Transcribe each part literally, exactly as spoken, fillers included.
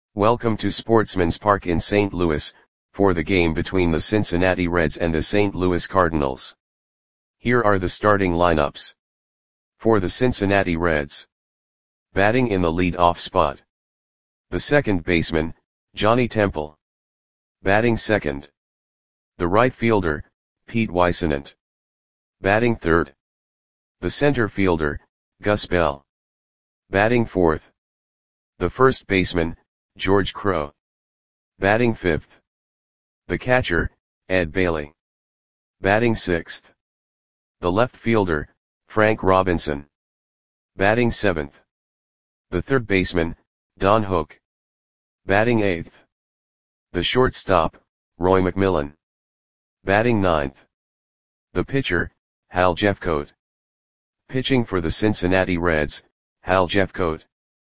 Welcome to Sportsman's Park in Saint Louis, for the game between the Cincinnati Reds and the Saint Louis Cardinals. Here are the starting lineups. For the Cincinnati Reds. Batting in the lead-off spot. The second baseman, Johnny Temple. Batting second. The right fielder, Pete Whisenant. Batting third. The center fielder, Gus Bell. Batting fourth. The first baseman, George Crowe. Batting fifth. The catcher, Ed Bailey. Batting sixth. The left fielder, Frank Robinson. Batting seventh. The third baseman, Don Hook. Batting eighth. The shortstop, Roy McMillan. Batting ninth. The pitcher, Hal Jeffcoat. Pitching for the Cincinnati Reds, Hal Jeffcoat.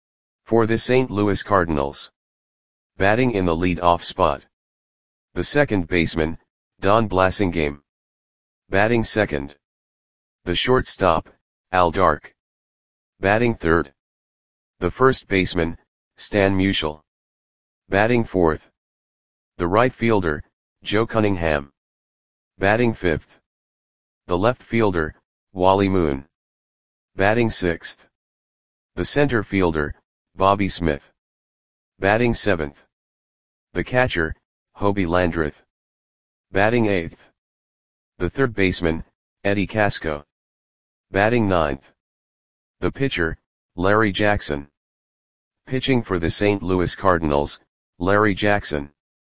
For the Saint Louis Cardinals. Batting in the lead-off spot. The second baseman, Don Blasingame. Batting second. The shortstop, Al Dark. Batting third. The first baseman, Stan Musial. Batting fourth. The right fielder, Joe Cunningham. Batting fifth. The left fielder, Wally Moon. Batting sixth. The center fielder, Bobby Smith. Batting seventh. The catcher, Hobie Landreth. Batting eighth. The third baseman, Eddie Casco. Batting ninth. The pitcher, Larry Jackson. Pitching for the Saint Louis Cardinals, Larry Jackson.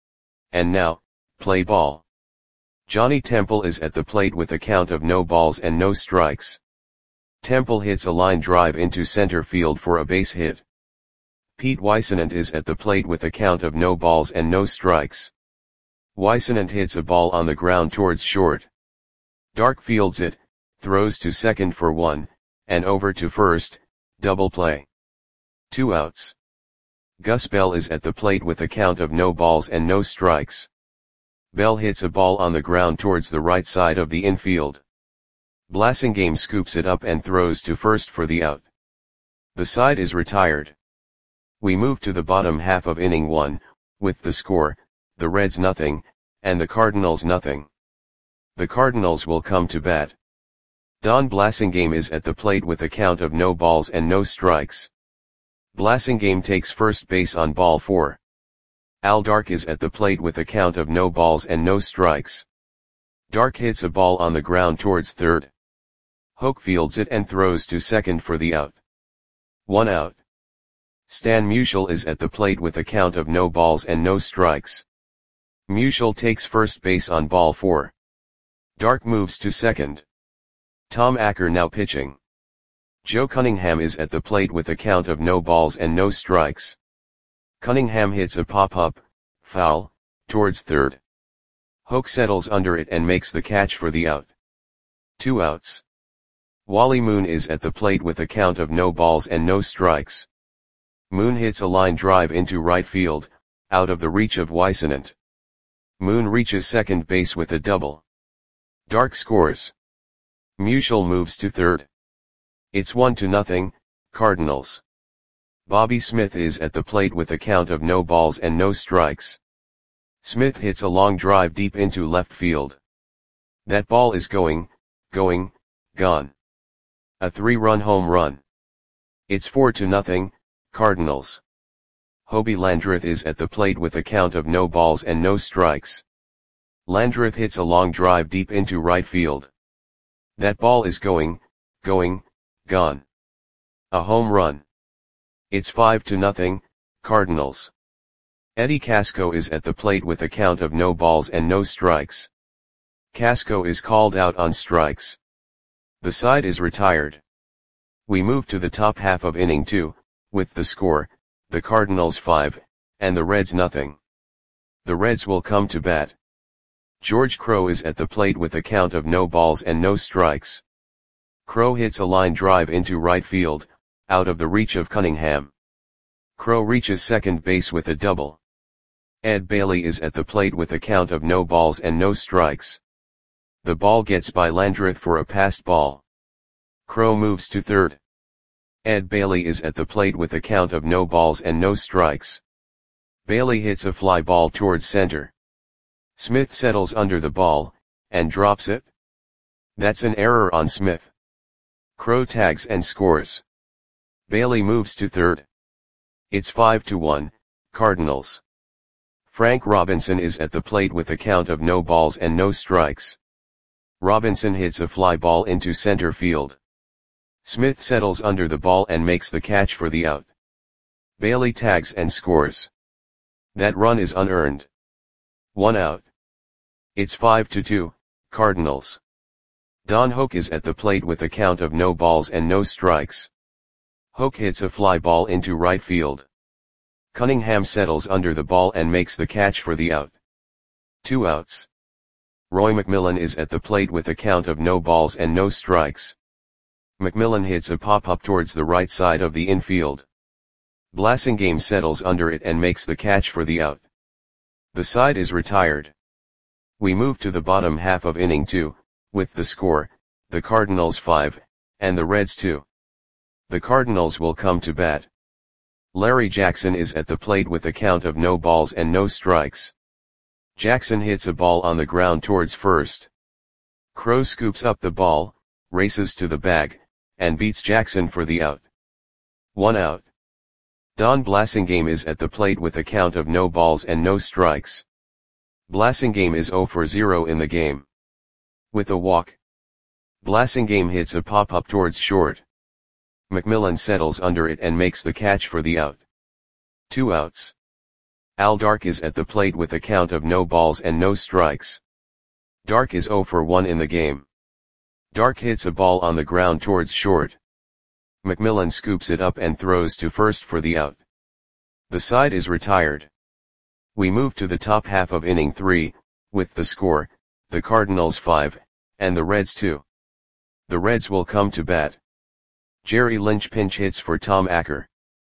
And now, play ball. Johnny Temple is at the plate with a count of no balls and no strikes. Temple hits a line drive into center field for a base hit. Pete Whisenant is at the plate with a count of no balls and no strikes. Whisenant hits a ball on the ground towards short. Dark fields it, throws to second for one, and over to first, double play. Two outs. Gus Bell is at the plate with a count of no balls and no strikes. Bell hits a ball on the ground towards the right side of the infield. Blasingame scoops it up and throws to first for the out. The side is retired. We move to the bottom half of inning one, with the score, the Reds nothing, and the Cardinals nothing. The Cardinals will come to bat. Don Blasingame is at the plate with a count of no balls and no strikes. Blasingame takes first base on ball four. Al Dark is at the plate with a count of no balls and no strikes. Dark hits a ball on the ground towards third. Hook fields it and throws to second for the out. One out. Stan Musial is at the plate with a count of no balls and no strikes. Musial takes first base on ball four. Dark moves to second. Tom Acker now pitching. Joe Cunningham is at the plate with a count of no balls and no strikes. Cunningham hits a pop-up, foul, towards third. Hook settles under it and makes the catch for the out. Two outs. Wally Moon is at the plate with a count of no balls and no strikes. Moon hits a line drive into right field, out of the reach of Whisenant. Moon reaches second base with a double. Dark scores. Musial moves to third. It's one to nothing, Cardinals. Bobby Smith is at the plate with a count of no balls and no strikes. Smith hits a long drive deep into left field. That ball is going, going, gone. A three-run home run. It's four to nothing, Cardinals. Hobie Landreth is at the plate with a count of no balls and no strikes. Landreth hits a long drive deep into right field. That ball is going, going, gone. A home run. It's five to nothing, Cardinals. Eddie Casco is at the plate with a count of no balls and no strikes. Casco is called out on strikes. The side is retired. We move to the top half of inning two, with the score, the Cardinals five, and the Reds nothing. The Reds will come to bat. George Crowe is at the plate with a count of no balls and no strikes. Crowe hits a line drive into right field, out of the reach of Cunningham. Crowe reaches second base with a double. Ed Bailey is at the plate with a count of no balls and no strikes. The ball gets by Landreth for a passed ball. Crowe moves to third. Ed Bailey is at the plate with a count of no balls and no strikes. Bailey hits a fly ball towards center. Smith settles under the ball, and drops it. That's an error on Smith. Crow tags and scores. Bailey moves to third. It's five to one, Cardinals. Frank Robinson is at the plate with a count of no balls and no strikes. Robinson hits a fly ball into center field. Smith settles under the ball and makes the catch for the out. Bailey tags and scores. That run is unearned. One out. It's five to two, Cardinals. Don Hoke is at the plate with a count of no balls and no strikes. Hoke hits a fly ball into right field. Cunningham settles under the ball and makes the catch for the out. Two outs. Roy McMillan is at the plate with a count of no balls and no strikes. McMillan hits a pop-up towards the right side of the infield. Blasingame settles under it and makes the catch for the out. The side is retired. We move to the bottom half of inning two, with the score, the Cardinals five, and the Reds two. The Cardinals will come to bat. Larry Jackson is at the plate with a count of no balls and no strikes. Jackson hits a ball on the ground towards first. Crow scoops up the ball, races to the bag, and beats Jackson for the out. One out. Don Blasingame is at the plate with a count of no balls and no strikes. Blasingame is zero for zero in the game. With a walk. Blasingame hits a pop-up towards short. McMillan settles under it and makes the catch for the out. Two outs. Al Dark is at the plate with a count of no balls and no strikes. Dark is zero for one in the game. Dark hits a ball on the ground towards short. McMillan scoops it up and throws to first for the out. The side is retired. We move to the top half of inning three, with the score, the Cardinals five, and the Reds two. The Reds will come to bat. Jerry Lynch pinch hits for Tom Acker.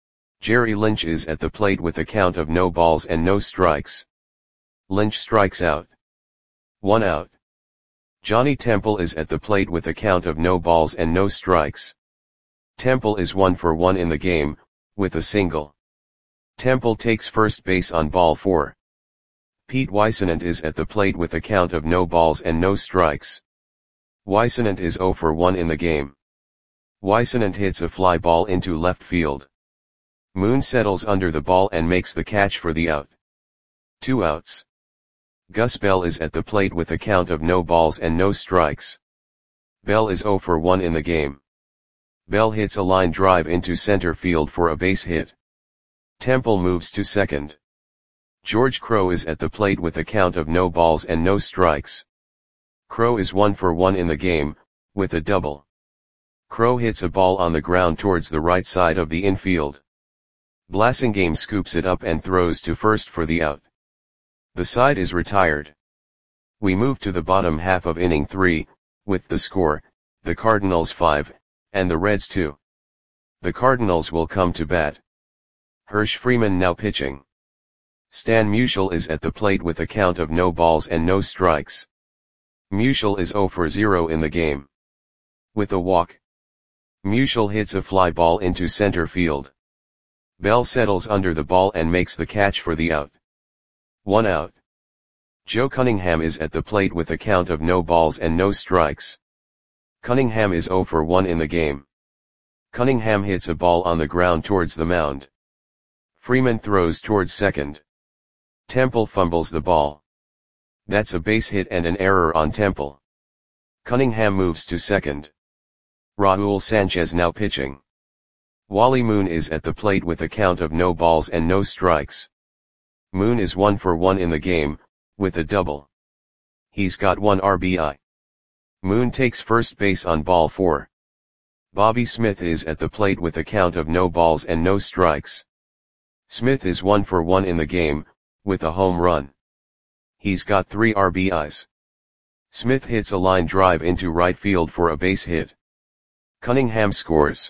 Jerry Lynch is at the plate with a count of no balls and no strikes. Lynch strikes out. One out. Johnny Temple is at the plate with a count of no balls and no strikes. Temple is one for one in the game, with a single. Temple takes first base on ball four. Pete Weissenant is at the plate with a count of no balls and no strikes. Weissenant is zero for one in the game. Weissenant hits a fly ball into left field. Moon settles under the ball and makes the catch for the out. Two outs. Gus Bell is at the plate with a count of no balls and no strikes. Bell is zero for one in the game. Bell hits a line drive into center field for a base hit. Temple moves to second. George Crow is at the plate with a count of no balls and no strikes. Crow is one for one in the game, with a double. Crow hits a ball on the ground towards the right side of the infield. Blasingame scoops it up and throws to first for the out. The side is retired. We move to the bottom half of inning three, with the score, the Cardinals five, and the Reds two. The Cardinals will come to bat. Hirsch Freeman now pitching. Stan Musial is at the plate with a count of no balls and no strikes. Musial is zero for zero in the game. With a walk. Musial hits a fly ball into center field. Bell settles under the ball and makes the catch for the out. One out. Joe Cunningham is at the plate with a count of no balls and no strikes. Cunningham is zero for one in the game. Cunningham hits a ball on the ground towards the mound. Freeman throws towards second. Temple fumbles the ball. That's a base hit and an error on Temple. Cunningham moves to second. Raul Sanchez now pitching. Wally Moon is at the plate with a count of no balls and no strikes. Moon is one for one in the game, with a double. He's got one R B I. Moon takes first base on ball four. Bobby Smith is at the plate with a count of no balls and no strikes. Smith is one for one in the game, with a home run. He's got three R B Is. Smith hits a line drive into right field for a base hit. Cunningham scores.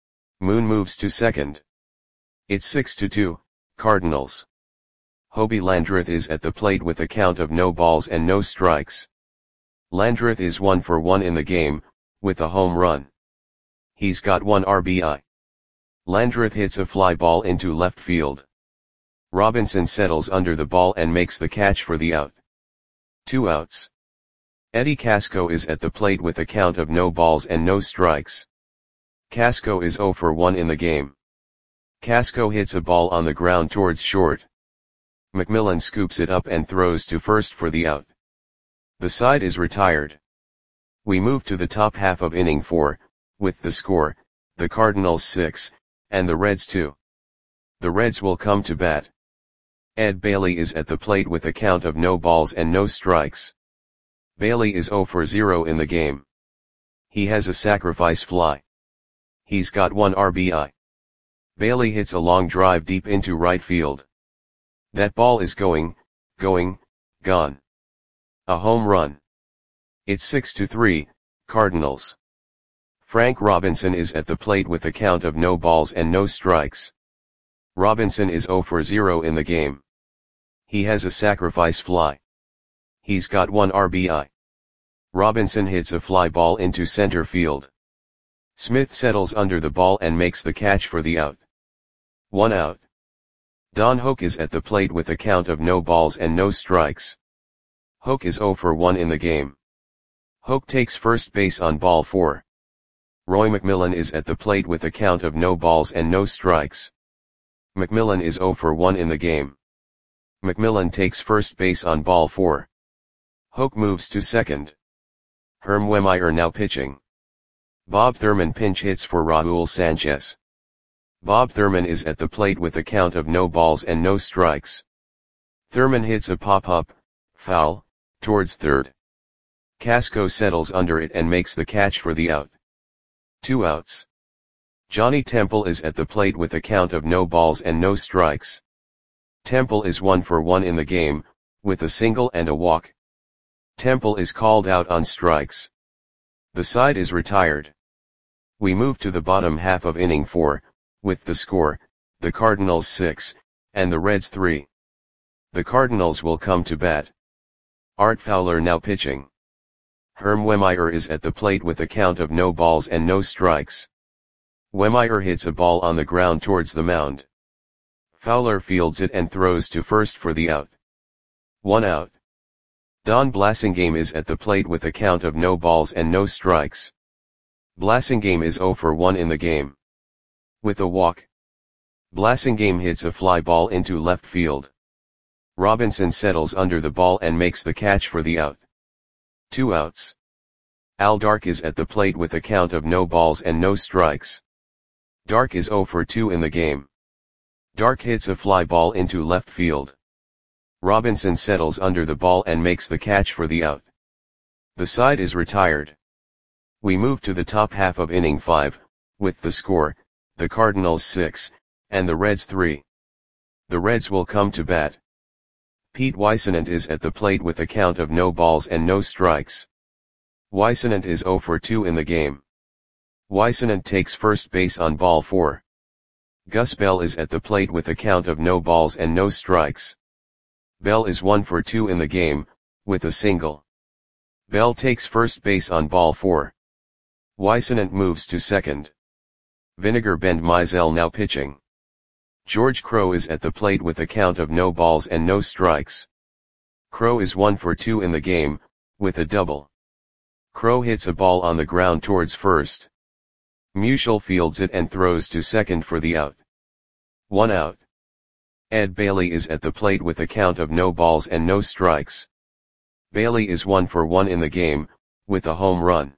Moon moves to second. It's six to two, Cardinals. Hobie Landreth is at the plate with a count of no balls and no strikes. Landreth is one for one in the game, with a home run. He's got one R B I. Landreth hits a fly ball into left field. Robinson settles under the ball and makes the catch for the out. Two outs. Eddie Casco is at the plate with a count of no balls and no strikes. Casco is zero for one in the game. Casco hits a ball on the ground towards short. McMillan scoops it up and throws to first for the out. The side is retired. We move to the top half of inning four, with the score, the Cardinals six, and the Reds two. The Reds will come to bat. Ed Bailey is at the plate with a count of no balls and no strikes. Bailey is zero for zero in the game. He has a sacrifice fly. He's got one R B I. Bailey hits a long drive deep into right field. That ball is going, going, gone. A home run. It's six to three, Cardinals. Frank Robinson is at the plate with a count of no balls and no strikes. Robinson is zero for zero in the game. He has a sacrifice fly. He's got one R B I. Robinson hits a fly ball into center field. Smith settles under the ball and makes the catch for the out. One out. Don Hoak is at the plate with a count of no balls and no strikes. Hoak is zero for one in the game. Hoak takes first base on ball four. Roy McMillan is at the plate with a count of no balls and no strikes. McMillan is zero for one in the game. McMillan takes first base on ball four. Hoak moves to second. Herm Wehmeyer now pitching. Bob Thurman pinch hits for Raul Sanchez. Bob Thurman is at the plate with a count of no balls and no strikes. Thurman hits a pop-up, foul, towards third. Casco settles under it and makes the catch for the out. Two outs. Johnny Temple is at the plate with a count of no balls and no strikes. Temple is one for one in the game, with a single and a walk. Temple is called out on strikes. The side is retired. We move to the bottom half of inning four, with the score, the Cardinals six, and the Reds three. The Cardinals will come to bat. Art Fowler now pitching. Herm Wehmeyer is at the plate with a count of no balls and no strikes. Wehmeyer hits a ball on the ground towards the mound. Fowler fields it and throws to first for the out. One out. Don Blasingame is at the plate with a count of no balls and no strikes. Blasingame is zero for one in the game. With a walk. Blasingame hits a fly ball into left field. Robinson settles under the ball and makes the catch for the out. Two outs. Al Dark is at the plate with a count of no balls and no strikes. Dark is zero for two in the game. Dark hits a fly ball into left field. Robinson settles under the ball and makes the catch for the out. The side is retired. We move to the top half of inning five, with the score, the Cardinals six, and the Reds three. The Reds will come to bat. Pete Weissenant is at the plate with a count of no balls and no strikes. Weissenant is zero for two in the game. Weissenant takes first base on ball four. Gus Bell is at the plate with a count of no balls and no strikes. Bell is one for two in the game, with a single. Bell takes first base on ball four. Weissenant moves to second. Vinegar Bend Mizell now pitching. George Crowe is at the plate with a count of no balls and no strikes. Crowe is one for two in the game, with a double. Crowe hits a ball on the ground towards first. Musial fields it and throws to second for the out. One out. Ed Bailey is at the plate with a count of no balls and no strikes. Bailey is one for one in the game, with a home run.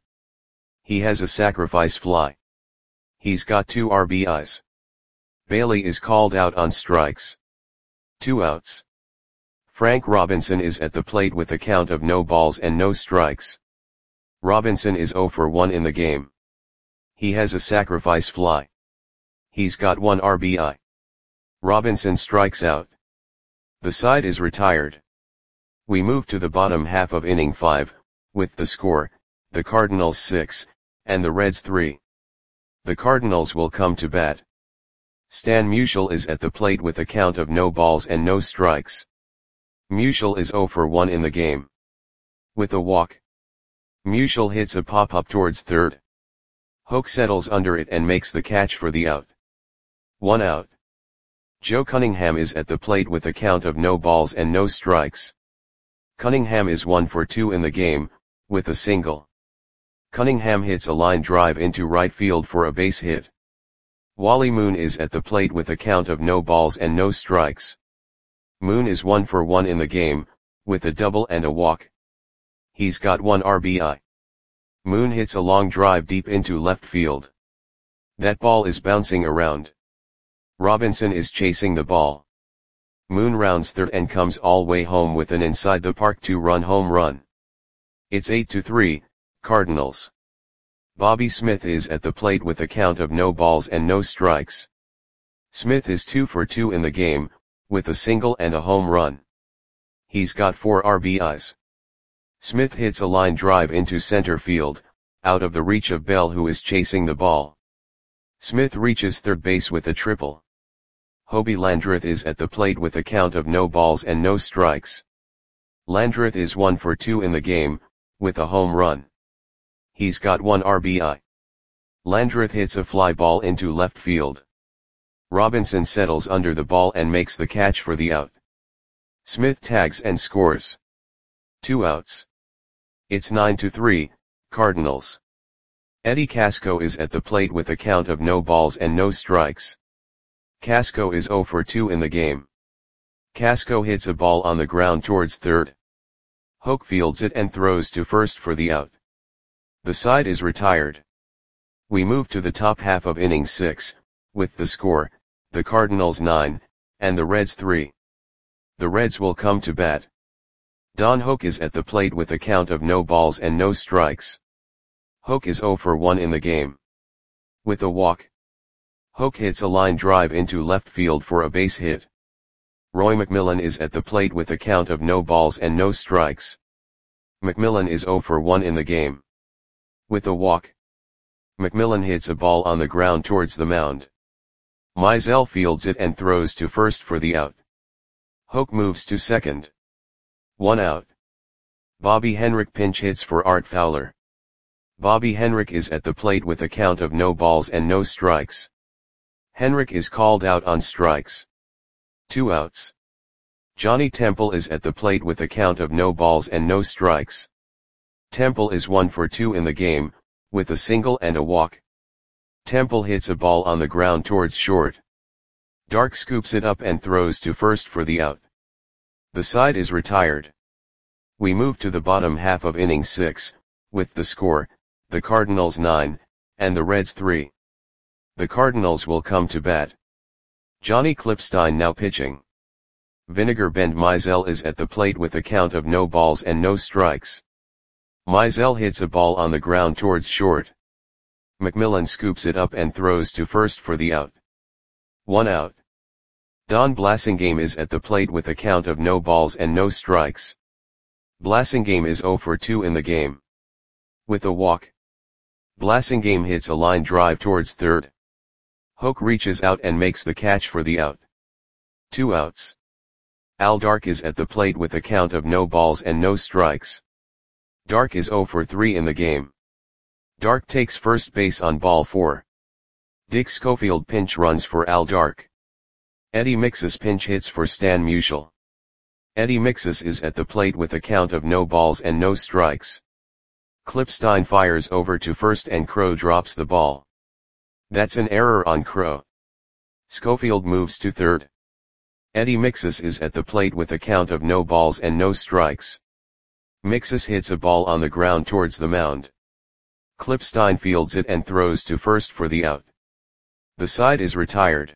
He has a sacrifice fly. He's got two R B Is. Bailey is called out on strikes. Two outs. Frank Robinson is at the plate with a count of no balls and no strikes. Robinson is zero for one in the game. He has a sacrifice fly. He's got one R B I. Robinson strikes out. The side is retired. We move to the bottom half of inning five, with the score, the Cardinals six, and the Reds three. The Cardinals will come to bat. Stan Musial is at the plate with a count of no balls and no strikes. Musial is zero for one in the game. With a walk. Musial hits a pop-up towards third. Hoak settles under it and makes the catch for the out. One out. Joe Cunningham is at the plate with a count of no balls and no strikes. Cunningham is one for two in the game, with a single. Cunningham hits a line drive into right field for a base hit. Wally Moon is at the plate with a count of no balls and no strikes. Moon is one for one in the game, with a double and a walk. He's got one R B I. Moon hits a long drive deep into left field. That ball is bouncing around. Robinson is chasing the ball. Moon rounds third and comes all way home with an inside the park two-run home run. It's eight to three, Cardinals. Bobby Smith is at the plate with a count of no balls and no strikes. Smith is two for two in the game, with a single and a home run. He's got four R B Is. Smith hits a line drive into center field, out of the reach of Bell, who is chasing the ball. Smith reaches third base with a triple. Hobie Landreth is at the plate with a count of no balls and no strikes. Landreth is one for two in the game, with a home run. He's got one R B I. Landreth hits a fly ball into left field. Robinson settles under the ball and makes the catch for the out. Smith tags and scores. Two outs. It's nine to three, Cardinals. Eddie Casco is at the plate with a count of no balls and no strikes. Casco is zero for two in the game. Casco hits a ball on the ground towards third. Hoke fields it and throws to first for the out. The side is retired. We move to the top half of inning six, with the score, the Cardinals nine, and the Reds three. The Reds will come to bat. Don Hoke is at the plate with a count of no balls and no strikes. Hoke is zero for one in the game. With a walk. Hoke hits a line drive into left field for a base hit. Roy McMillan is at the plate with a count of no balls and no strikes. McMillan is zero for one in the game. With a walk. McMillan hits a ball on the ground towards the mound. Mizell fields it and throws to first for the out. Hoke moves to second. One out. Bobby Henrik pinch hits for Art Fowler. Bobby Henrik is at the plate with a count of no balls and no strikes. Henrik is called out on strikes. Two outs. Johnny Temple is at the plate with a count of no balls and no strikes. Temple is one for two in the game, with a single and a walk. Temple hits a ball on the ground towards short. Dark scoops it up and throws to first for the out. The side is retired. We move to the bottom half of inning six, with the score, the Cardinals nine, and the Reds three. The Cardinals will come to bat. Johnny Klipstein now pitching. Vinegar Bend Mizell is at the plate with a count of no balls and no strikes. Mizell hits a ball on the ground towards short. McMillan scoops it up and throws to first for the out. One out. Don Blasingame is at the plate with a count of no balls and no strikes. Blasingame is zero for two in the game. With a walk. Blasingame hits a line drive towards third. Hoke reaches out and makes the catch for the out. Two outs. Al Dark is at the plate with a count of no balls and no strikes. Dark is zero for three in the game. Dark takes first base on ball four. Dick Schofield pinch runs for Al Dark. Eddie Mixus pinch hits for Stan Musial. Eddie Mixus is at the plate with a count of no balls and no strikes. Klipstein fires over to first and Crow drops the ball. That's an error on Crow. Schofield moves to third. Eddie Mixus is at the plate with a count of no balls and no strikes. Mixus hits a ball on the ground towards the mound. Klipstein fields it and throws to first for the out. The side is retired.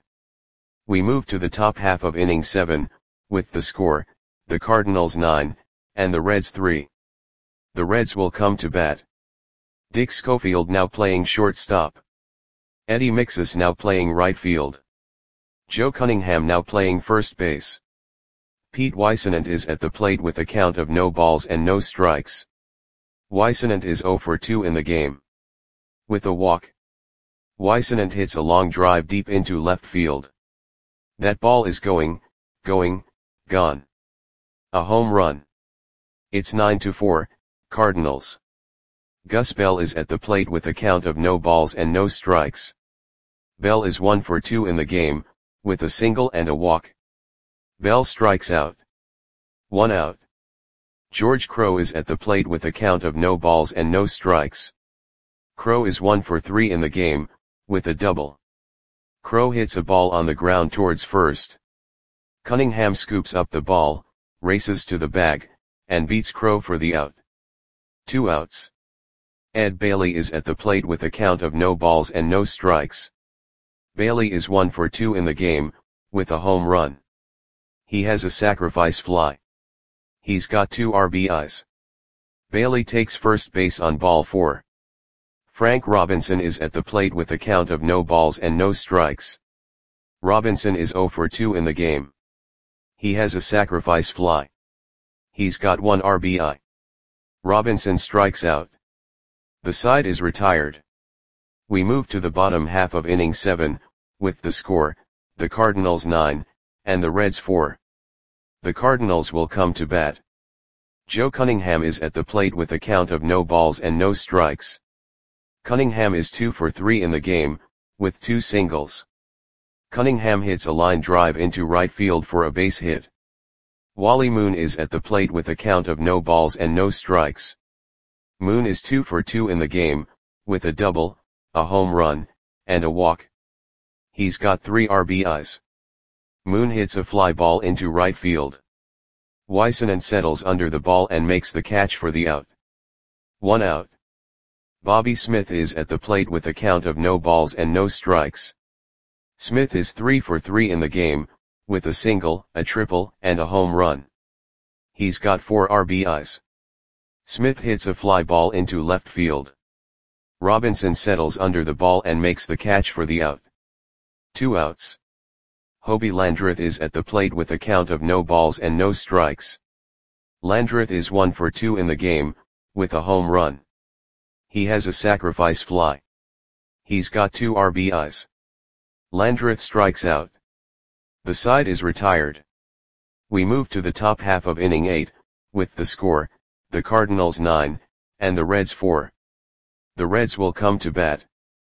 We move to the top half of inning seven, with the score, the Cardinals nine, and the Reds three. The Reds will come to bat. Dick Schofield now playing shortstop. Eddie Mixus now playing right field. Joe Cunningham now playing first base. Pete Weissenant is at the plate with a count of no balls and no strikes. Weissenant is zero for two in the game. With a walk. Weissenant hits a long drive deep into left field. That ball is going, going, gone. A home run. It's nine to four, Cardinals. Gus Bell is at the plate with a count of no balls and no strikes. Bell is one for two in the game, with a single and a walk. Bell strikes out. One out. George Crowe is at the plate with a count of no balls and no strikes. Crowe is one for three in the game, with a double. Crowe hits a ball on the ground towards first. Cunningham scoops up the ball, races to the bag, and beats Crowe for the out. Two outs. Ed Bailey is at the plate with a count of no balls and no strikes. Bailey is one for two in the game, with a home run. He has a sacrifice fly. He's got two R B Is. Bailey takes first base on ball four. Frank Robinson is at the plate with a count of no balls and no strikes. Robinson is zero for two in the game. He has a sacrifice fly. He's got one R B I. Robinson strikes out. The side is retired. We move to the bottom half of inning seven, with the score, the Cardinals nine, and the Reds four. The Cardinals will come to bat. Joe Cunningham is at the plate with a count of no balls and no strikes. Cunningham is two for three in the game, with two singles. Cunningham hits a line drive into right field for a base hit. Wally Moon is at the plate with a count of no balls and no strikes. Moon is two for two in the game, with a double, a home run, and a walk. He's got three R B Is. Moon hits a fly ball into right field. Weissanen settles under the ball and makes the catch for the out. One out. Bobby Smith is at the plate with a count of no balls and no strikes. Smith is three for three in the game, with a single, a triple, and a home run. He's got four R B Is. Smith hits a fly ball into left field. Robinson settles under the ball and makes the catch for the out. Two outs. Hobie Landreth is at the plate with a count of no balls and no strikes. Landreth is one for two in the game, with a home run. He has a sacrifice fly. He's got two R B Is. Landreth strikes out. The side is retired. We move to the top half of inning eight, with the score, the Cardinals nine, and the Reds four. The Reds will come to bat.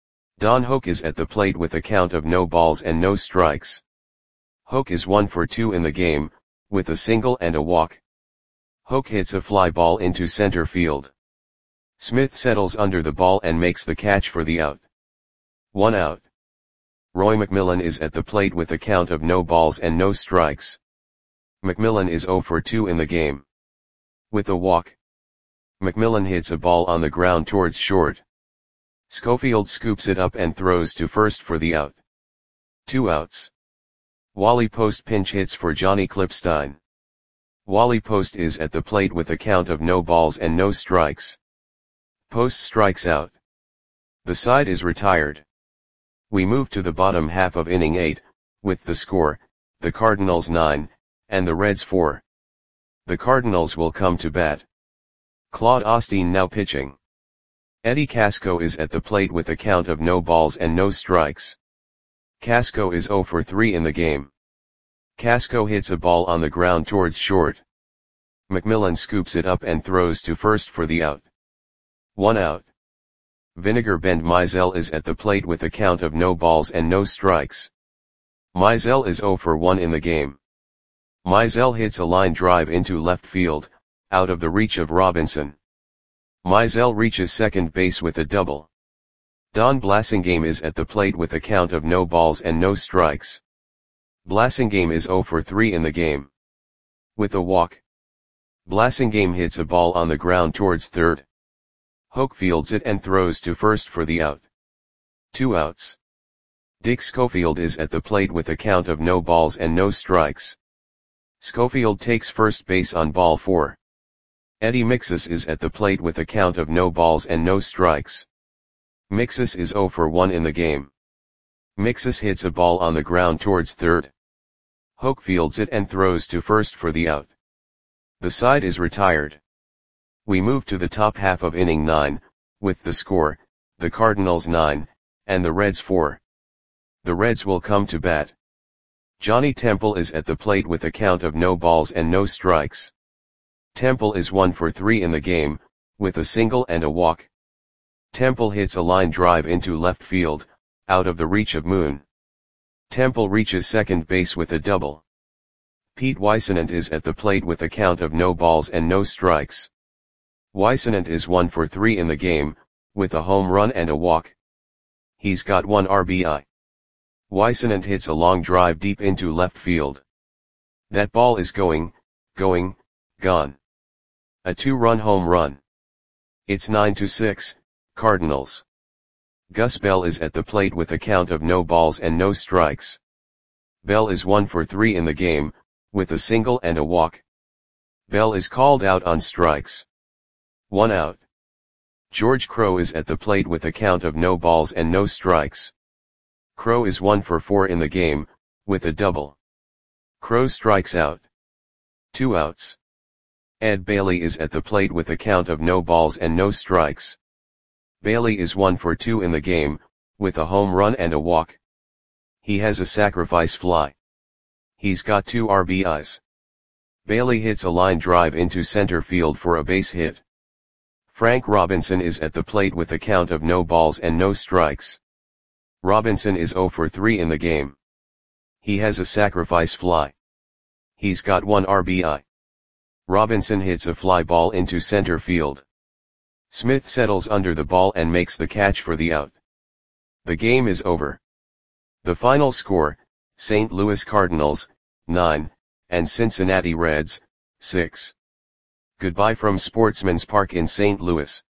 Don Hoak is at the plate with a count of no balls and no strikes. Hoak is one for two in the game, with a single and a walk. Hoak hits a fly ball into center field. Smith settles under the ball and makes the catch for the out. One out. Roy McMillan is at the plate with a count of no balls and no strikes. McMillan is zero for two in the game. With a walk. McMillan hits a ball on the ground towards short. Schofield scoops it up and throws to first for the out. Two outs. Wally Post pinch hits for Johnny Clipstein. Wally Post is at the plate with a count of no balls and no strikes. Post strikes out. The side is retired. We move to the bottom half of inning eight, with the score, the Cardinals nine, and the Reds four. The Cardinals will come to bat. Claude Osteen now pitching. Eddie Casco is at the plate with a count of no balls and no strikes. Casco is zero for three in the game. Casco hits a ball on the ground towards short. McMillan scoops it up and throws to first for the out. One out. Vinegar Bend Mizell is at the plate with a count of no balls and no strikes. Mizell is zero for one in the game. Mizell hits a line drive into left field, out of the reach of Robinson. Mizell reaches second base with a double. Don Blasingame is at the plate with a count of no balls and no strikes. Blasingame is zero for three in the game. With a walk. Blasingame hits a ball on the ground towards third. Hoak fields it and throws to first for the out. Two outs. Dick Schofield is at the plate with a count of no balls and no strikes. Schofield takes first base on ball four. Eddie Mixus is at the plate with a count of no balls and no strikes. Mixus is zero for one in the game. Mixus hits a ball on the ground towards third. Hoak fields it and throws to first for the out. The side is retired. We move to the top half of inning nine, with the score, the Cardinals nine, and the Reds four. The Reds will come to bat. Johnny Temple is at the plate with a count of no balls and no strikes. Temple is one for three in the game, with a single and a walk. Temple hits a line drive into left field, out of the reach of Moon. Temple reaches second base with a double. Pete Weissenant is at the plate with a count of no balls and no strikes. Weissenant is one for three in the game, with a home run and a walk. He's got one R B I. Weissenant hits a long drive deep into left field. That ball is going, going, gone. A two-run home run. It's nine to six, Cardinals. Gus Bell is at the plate with a count of no balls and no strikes. Bell is one for three in the game, with a single and a walk. Bell is called out on strikes. One out. George Crowe is at the plate with a count of no balls and no strikes. Crowe is one for four in the game, with a double. Crowe strikes out. Two outs. Ed Bailey is at the plate with a count of no balls and no strikes. Bailey is one for two in the game, with a home run and a walk. He has a sacrifice fly. He's got two R B Is. Bailey hits a line drive into center field for a base hit. Frank Robinson is at the plate with a count of no balls and no strikes. Robinson is zero for three in the game. He has a sacrifice fly. He's got one R B I. Robinson hits a fly ball into center field. Smith settles under the ball and makes the catch for the out. The game is over. The final score, Saint Louis Cardinals, nine, and Cincinnati Reds, six. Goodbye from Sportsman's Park in Saint Louis.